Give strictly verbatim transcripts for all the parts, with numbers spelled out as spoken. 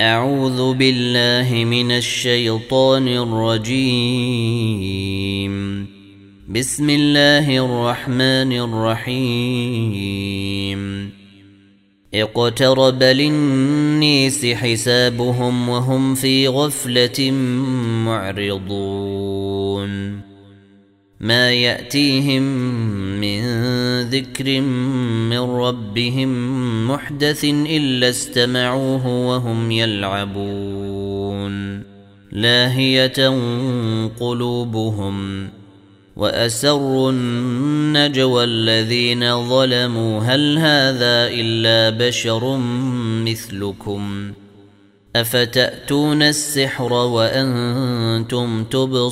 أعوذ بالله من الشيطان الرجيم. بسم الله الرحمن الرحيم. اقترب للناس حسابهم وهم في غفلة معرضون. ما يأتيهم من ذكر من ربهم محدث إلا استمعوه وهم يلعبون لاهية قلوبهم وأسروا النجوى الذين ظلموا هل هذا إلا بشر مثلكم أفتأتون السحر وأنتم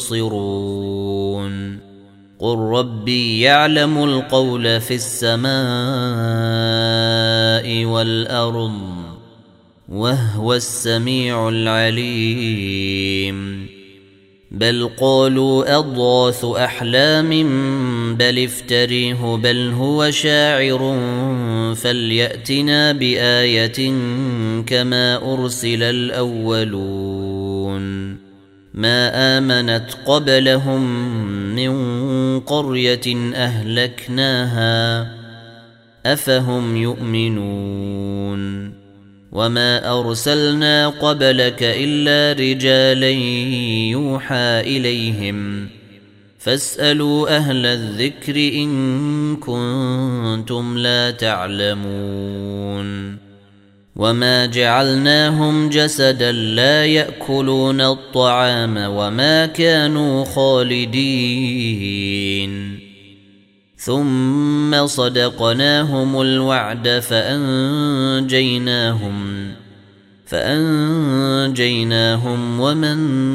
تبصرون قل ربي يعلم القول في السماء والأرض وهو السميع العليم. بل قالوا أضغاث أحلام بل افتريه بل هو شاعر فليأتنا بآية كما أرسل الأولون. ما آمنت قبلهم من قرية أهلكناها أفهم يؤمنون. وما أرسلنا قبلك إلا رجالا يوحى إليهم فاسألوا أهل الذكر إن كنتم لا تعلمون. وما جعلناهم جسدا لا يأكلون الطعام وما كانوا خالدين ثم صدقناهم الوعد فأنجيناهم فأنجيناهم ومن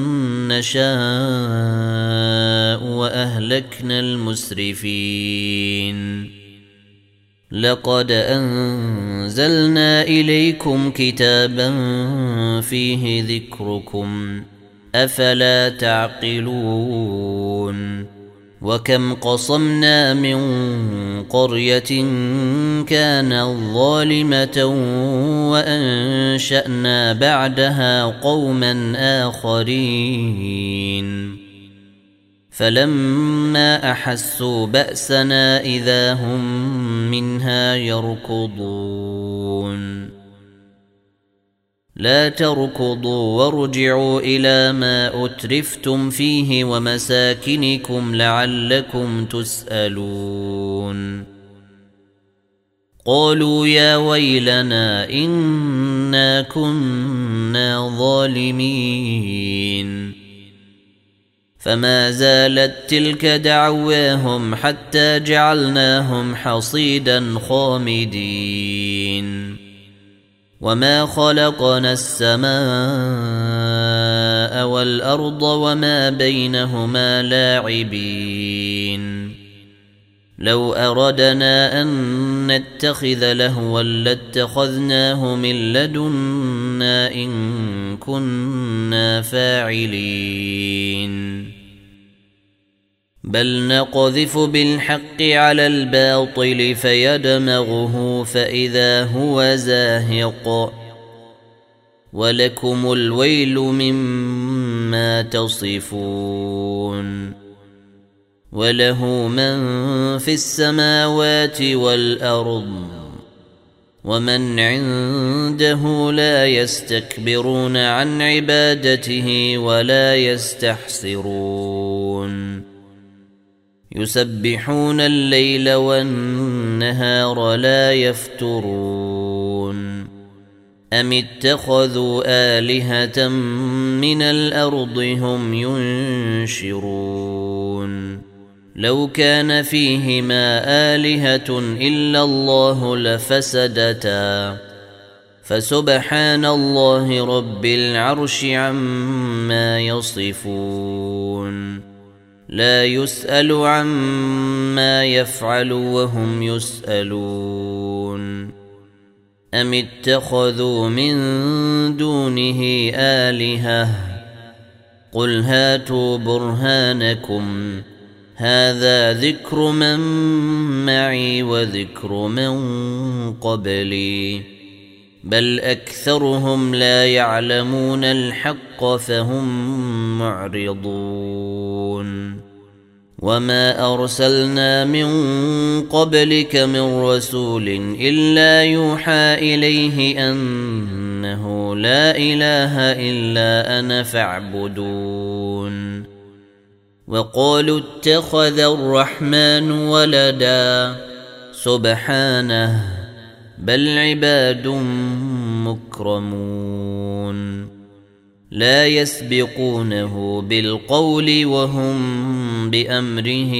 نشاء وأهلكنا المسرفين. لقد أنزلنا إليكم كتابا فيه ذكركم أفلا تعقلون. وكم قصمنا من قرية كانت ظالمة وأنشأنا بعدها قوما آخرين فلما أحسوا بأسنا إذا هم منها يركضون. لا تركضوا وارجعوا إلى ما أترفتم فيه ومساكنكم لعلكم تسألون. قالوا يا ويلنا إنا كنا ظالمين. فما زالت تلك دعواهم حتى جعلناهم حصيدا خامدين. وما خلقنا السماء والأرض وما بينهما لاعبين. لو أردنا أن نتخذ لهوا لاتخذناه من لدنا إن كنا فاعلين. بل نقذف بالحق على الباطل فيدمغه فإذا هو زاهق ولكم الويل مما تصفون. وله من في السماوات والأرض ومن عنده لا يستكبرون عن عبادته ولا يستحسرون. يسبحون الليل والنهار لا يفترون. أم اتخذوا آلهة من الأرض هم ينشرون. لو كان فيهما آلهة إلا الله لفسدتا فسبحان الله رب العرش عما يصفون. لا يسأل عما يفعل وهم يسألون. أم اتخذوا من دونه آلهة قل هاتوا برهانكم هذا ذكر من معي وذكر من قبلي بل أكثرهم لا يعلمون الحق فهم معرضون وما أرسلنا من قبلك من رسول إلا يوحى إليه أنه لا إله إلا أنا فاعبدون وقالوا اتخذ الرحمن ولدا سبحانه بل عباد مكرمون لا يسبقونه بالقول وهم بأمره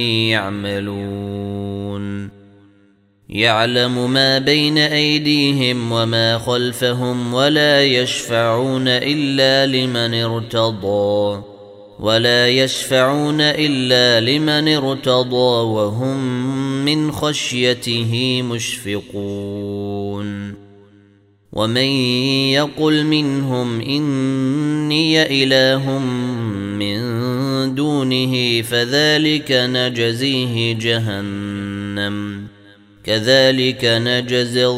يعملون يعلم ما بين أيديهم وما خلفهم ولا يشفعون إلا لمن ارتضى ولا يشفعون إلا لمن ارتضى وهم من خشيته مشفقون ومن يقل منهم إني إله من دونه فذلك نجزيه جهنم كذلك نجزي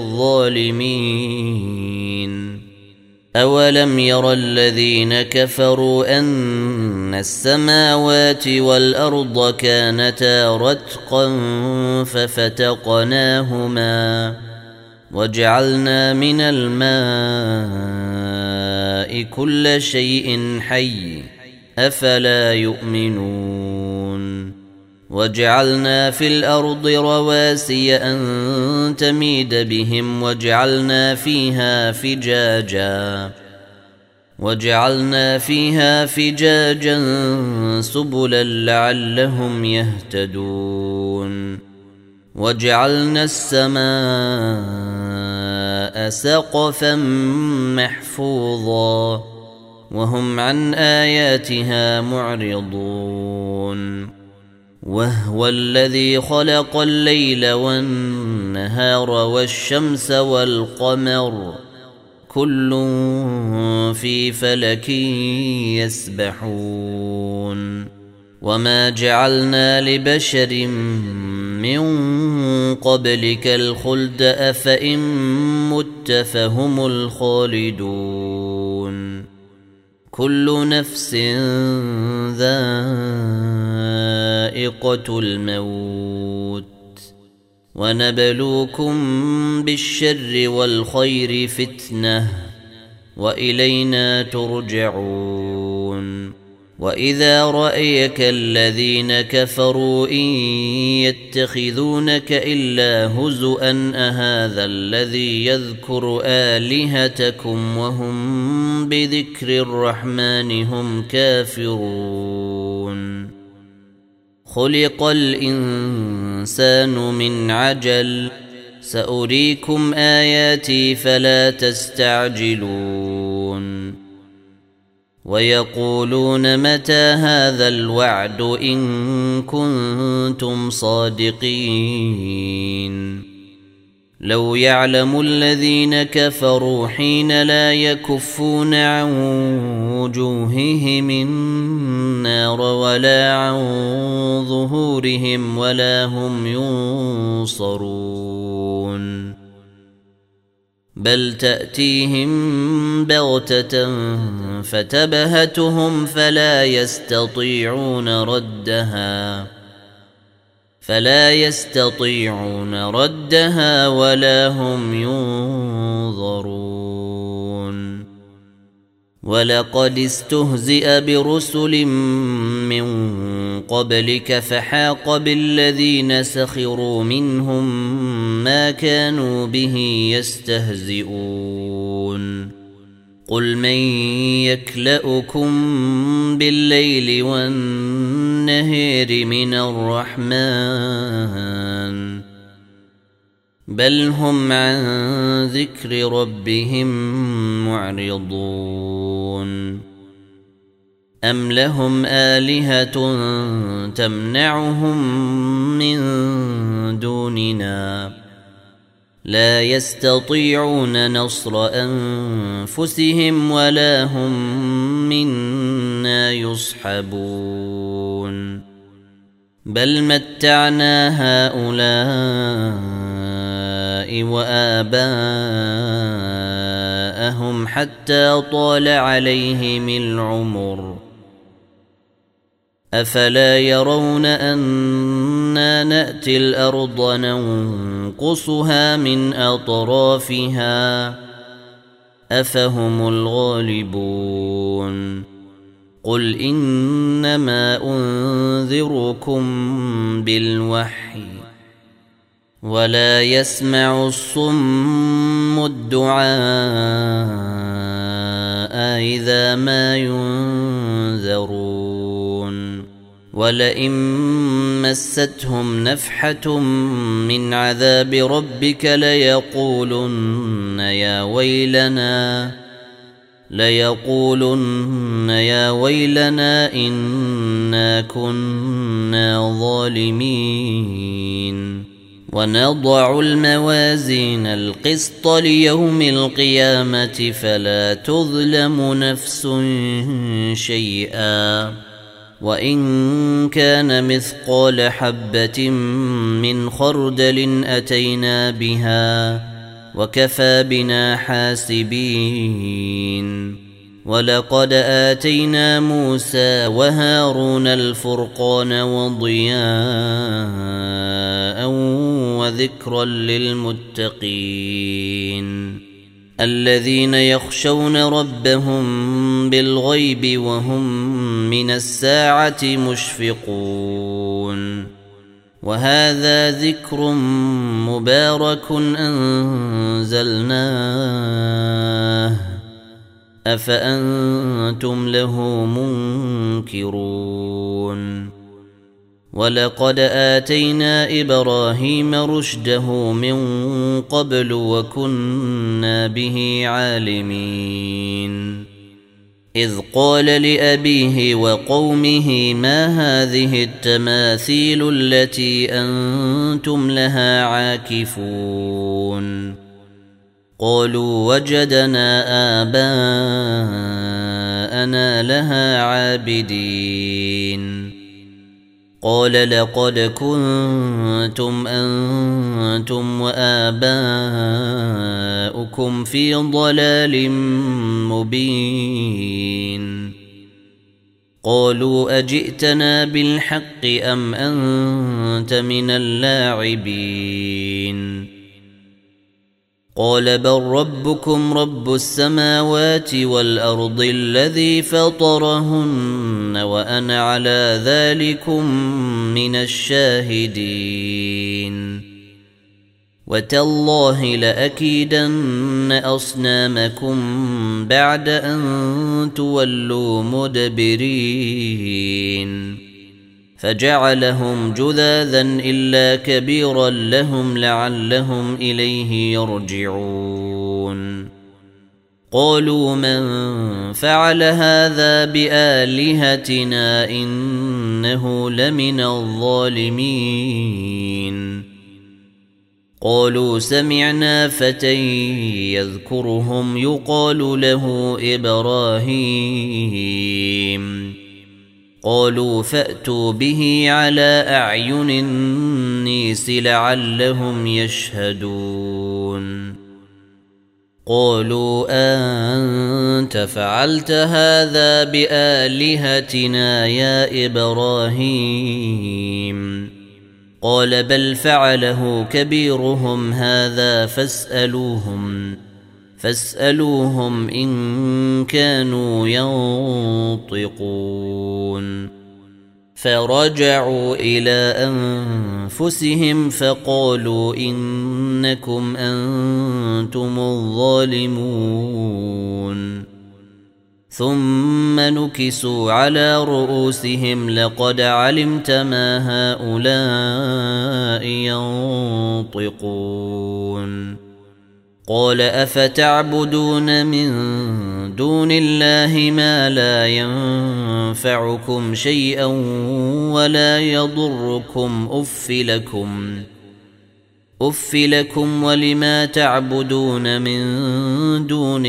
الظالمين أولم ير الذين كفروا أن السماوات والأرض كانتا رتقا ففتقناهما وجعلنا من الماء كل شيء حي أفلا يؤمنون وجعلنا في الأرض رواسي أن تميد بهم وجعلنا فيها فجاجا وجعلنا فيها فجاجا سبلا لعلهم يهتدون وجعلنا السماء سقفا محفوظا وهم عن آياتها معرضون وهو الذي خلق الليل والنهار والشمس والقمر كل في فلك يسبحون وما جعلنا لبشر من قبلك الخلد أفإن مت فهم الخالدون كل نفس ذائقة الموت ونبلوكم بالشر والخير فتنة وإلينا ترجعون وإذا رأيك الذين كفروا إن يتخذونك إلا هزؤا أهذا الذي يذكر آلهتكم وهم بذكر الرحمن هم كافرون خلق الإنسان من عجل سأريكم آياتي فلا تستعجلون ويقولون متى هذا الوعد إن كنتم صادقين لو يعلم الذين كفروا حين لا يكفون عن وجوههم النار ولا عن ظهورهم ولا هم ينصرون بل تأتيهم بغتة فتبهتهم فلا يستطيعون ردها فلا يستطيعون ردها ولا هم ينظرون ولقد استهزئ برسل من قبلك فحاق بالذين سخروا منهم ما كانوا به يستهزئون قل من يكلؤكم بالليل والنهار من الرحمن بل هم عن ذكر ربهم معرضون أم لهم آلهة تمنعهم من دوننا لا يستطيعون نصر أنفسهم ولا هم منا يصحبون بل متعنا هؤلاء وآباءهم معهم حتى طال عليهم العمر أفلا يرون أنا نأتي الأرض ننقصها من أطرافها أفهم الغالبون قل إنما أنذركم بالوحي ولا يسمع الصم الدعاء إذا ما ينذرون ولئن مستهم نفحة من عذاب ربك ليقولن يا ويلنا ليقولن يا ويلنا إنا كنا ظالمين ونضع الموازين القسط ليوم القيامة فلا تظلم نفس شيئا وإن كان مثقال حبة من خردل أتينا بها وكفى بنا حاسبين ولقد آتينا موسى وهارون الفرقان وضياء وذكرا للمتقين الذين يخشون ربهم بالغيب وهم من الساعة مشفقون وهذا ذكر مبارك أنزلناه أفأنتم له منكرون ولقد آتينا إبراهيم رشده من قبل وكنا به عالمين إذ قال لأبيه وقومه ما هذه التماثيل التي أنتم لها عاكفون قالوا وجدنا آباءنا لها عابدين قال لقد كنتم أنتم وآباؤكم في ضلال مبين قالوا أجئتنا بالحق أم أنت من اللاعبين قال بل ربكم رب السماوات والأرض الذي فطرهن وأنا على ذلكم من الشاهدين وتالله لأكيدن أصنامكم بعد أن تولوا مدبرين فجعلهم جذاذا إلا كبيرا لهم لعلهم إليه يرجعون قالوا من فعل هذا بآلهتنا إنه لمن الظالمين قالوا سمعنا فتى يذكرهم يقال له إبراهيم قالوا فأتوا به على أعين النيس لعلهم يشهدون قالوا أنت فعلت هذا بآلهتنا يا إبراهيم قال بل فعله كبيرهم هذا فاسألوهم فاسألوهم إن كانوا ينطقون فرجعوا إلى أنفسهم فقالوا إنكم أنتم الظالمون ثم نكسوا على رؤوسهم لقد علمت ما هؤلاء ينطقون قال أفتعبدون من دون الله ما لا ينفعكم شيئا ولا يضركم أف لكم أف لكم ولما تعبدون من دون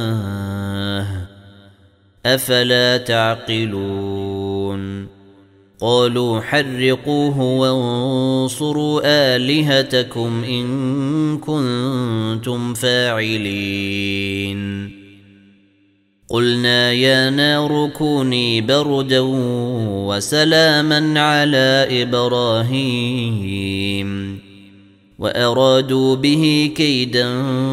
الله أفلا تعقلون قالوا حرقوه وانصروا آلهتكم إن كنتم فاعلين قلنا يا نار كوني بردا وسلاما على إبراهيم وأرادوا به كيدا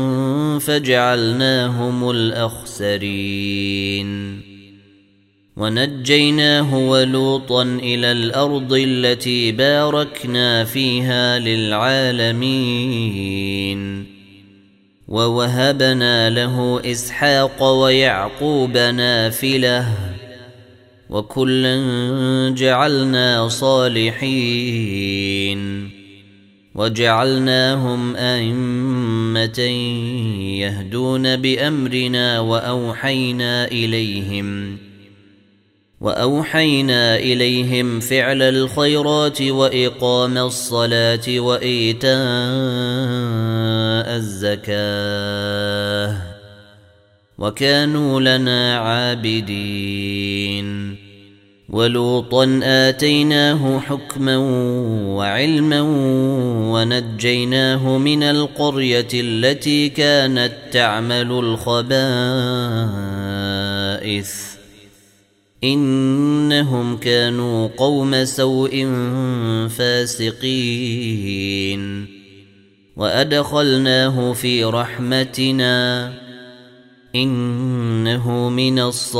فجعلناهم الأخسرين ونجيناه ولوطا إلى الأرض التي باركنا فيها للعالمين ووهبنا له إسحاق ويعقوب نافلة وكلا جعلنا صالحين وجعلناهم أئمة يهدون بأمرنا وأوحينا إليهم وأوحينا إليهم فعل الخيرات وإقام الصلاة وإيتاء الزكاة وكانوا لنا عابدين ولوطا آتيناه حكما وعلما ونجيناه من القرية التي كانت تعمل الخبائث إنهم كانوا قوم سوء فاسقين وأدخلناه في رحمتنا إنه من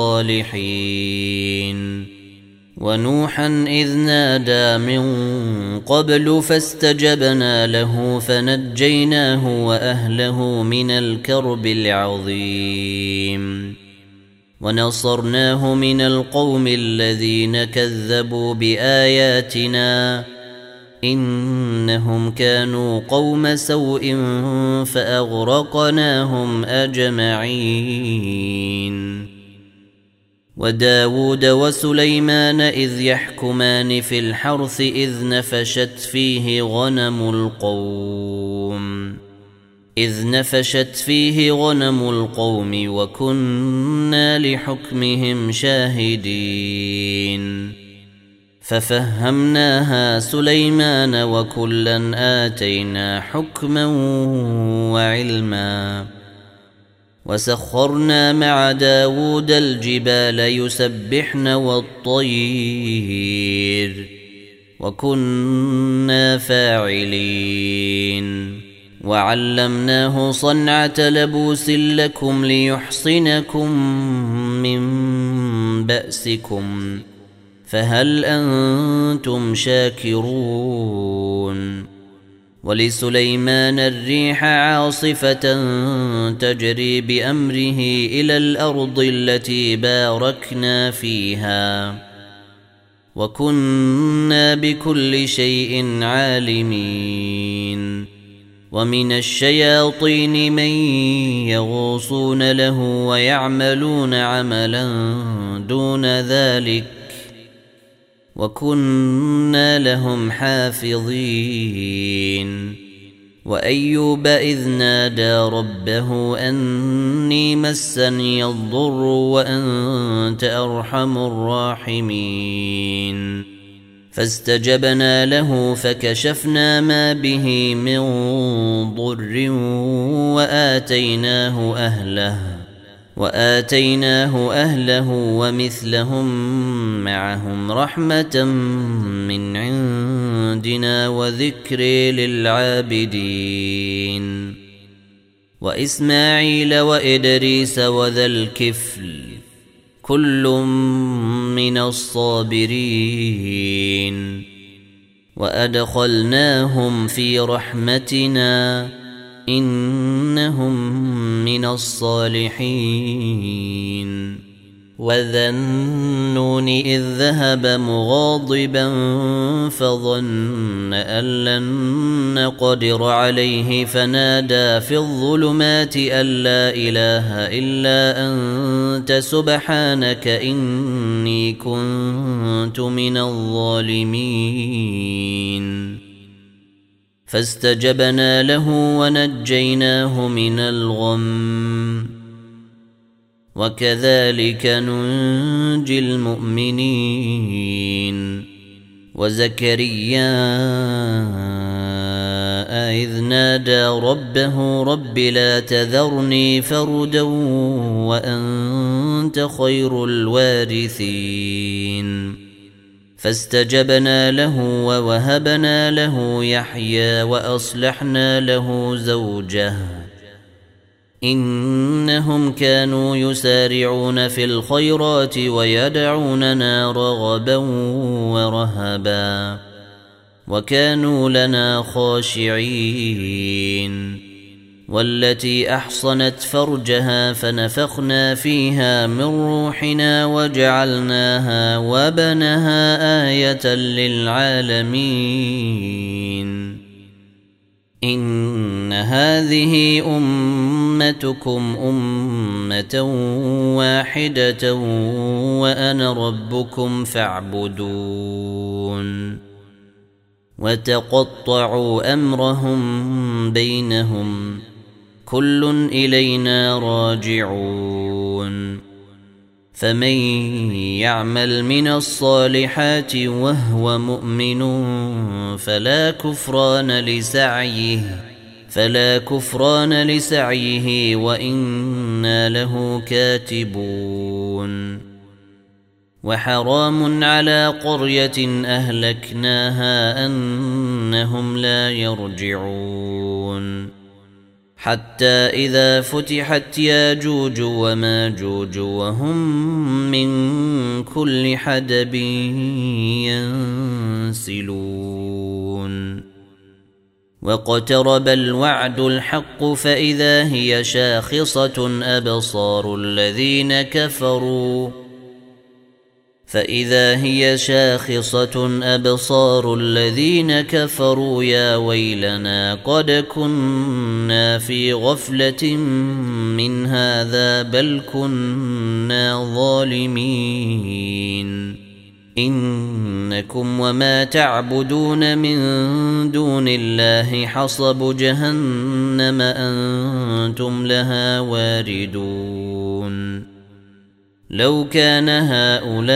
الصالحين ونوحا إذ نادى من قبل فاستجبنا له فنجيناه وأهله من الكرب العظيم ونصرناه من القوم الذين كذبوا بآياتنا إنهم كانوا قوم سوء فأغرقناهم أجمعين وداود وسليمان إذ يحكمان في الحرث إذ نفشت فيه غنم القوم إذ نفشت فيه غنم القوم وكنا لحكمهم شاهدين ففهمناها سليمان وكلا آتينا حكما وعلما وسخرنا مع داود الجبال يسبحن والطير وكنا فاعلين وعلمناه صنعة لبوس لكم ليحصنكم من بأسكم فهل أنتم شاكرون ولسليمان الريح عاصفة تجري بأمره إلى الأرض التي باركنا فيها وكنا بكل شيء عالمين ومن الشياطين من يغوصون له ويعملون عملا دون ذلك وكنا لهم حافظين وأيوب إذ نادى ربه أني مسني الضر وأنت أرحم الراحمين فاستجبنا له فكشفنا ما به من ضر وآتيناه أهله وآتيناه أهله ومثلهم معهم رحمة من عندنا وذكر للعابدين وإسماعيل وإدريس وذا الكفل كل من الصابرين وأدخلناهم في رحمتنا إنهم من الصالحين وذا النون إذ ذهب مغاضبا فظن أن لن نقدر عليه فنادى في الظلمات أن لا إله إلا أنت سبحانك إني كنت من الظالمين فاستجبنا له ونجيناه من الغم وكذلك ننجي المؤمنين وزكريا إذ نادى ربه رب لا تذرني فردا وأنت خير الوارثين فاستجبنا له ووهبنا له يحيى وأصلحنا له زوجه إنهم كانوا يسارعون في الخيرات ويدعوننا رغبا ورهبا وكانوا لنا خاشعين والتي أحصنت فرجها فنفخنا فيها من روحنا وجعلناها وبنها آية للعالمين إن هذه أمتكم أمة واحدة وأنا ربكم فاعبدون وتقطعوا أمرهم بينهم كل إلينا راجعون فمن يعمل من الصالحات وهو مؤمن فلا كفران لسعيه فلا كفران لسعيه وإنا له كاتبون وحرام على قرية أهلكناها أنهم لا يرجعون حتى إذا فتحت ياجوج وماجوج وهم من كل حدب ينسلون واقترب الوعد الحق فإذا هي شاخصة أبصار الذين كفروا فإذا هي شاخصة أبصار الذين كفروا يا ويلنا قد كنا في غفلة من هذا بل كنا ظالمين إنكم وما تعبدون من دون الله حصب جهنم أنتم لها واردون لو كان هؤلاء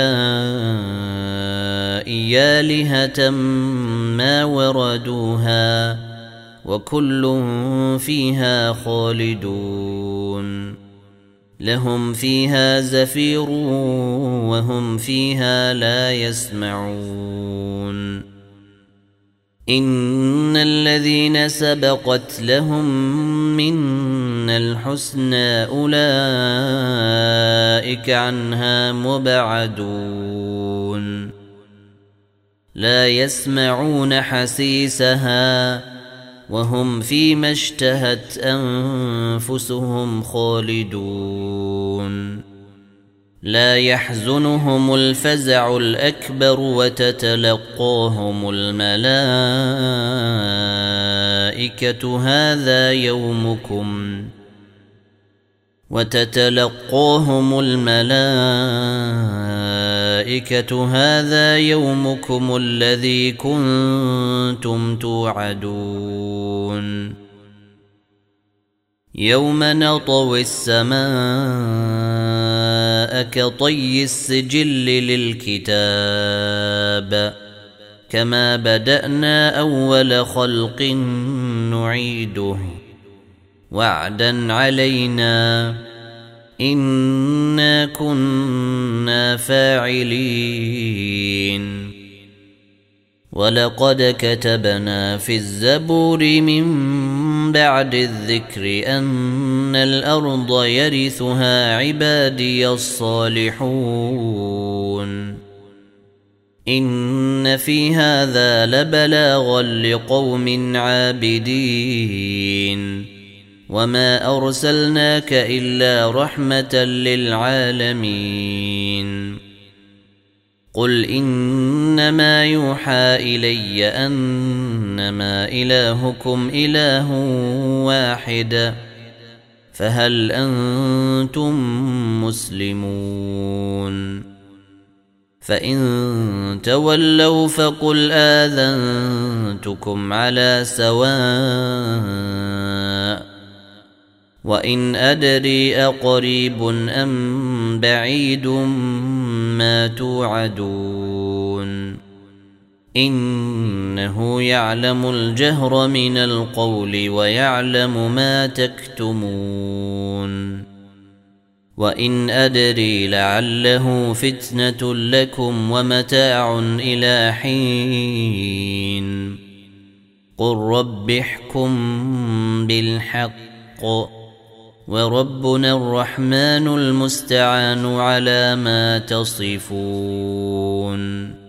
آلهة ما وردوها وكل فيها خالدون لهم فيها زفير وهم فيها لا يسمعون إن الذين سبقت لهم منا الحسنى أولئك عنها مبعدون لا يسمعون حسيسها وهم فيما اشتهت أنفسهم خالدون لا يحزنهم الفزع الأكبر وتتلقاهم الملائكة هذا يومكم وتتلقاهم الملائكة هذا يومكم الذي كنتم توعدون يوم نطوي السماء كطي السجل للكتاب كما بدأنا أول خلق نعيده وعدا علينا إنا كنا فاعلين ولقد كتبنا في الزبور من بعد الذكر أن الأرض يرثها عبادي الصالحون إن في هذا لبلاغا لقوم عابدين وما أرسلناك إلا رحمة للعالمين قل إنما يوحى إلي أنما إلهكم إله واحد فهل أنتم مسلمون فإن تولوا فقل آذنتكم على سواء وإن أدري أقريب أم بعيد ما توعدون إنه يعلم الجهر من القول ويعلم ما تكتمون وإن أدري لعله فتنة لكم ومتاع إلى حين قل رب احكم بالحق وربنا الرحمن المستعان على ما تصفون.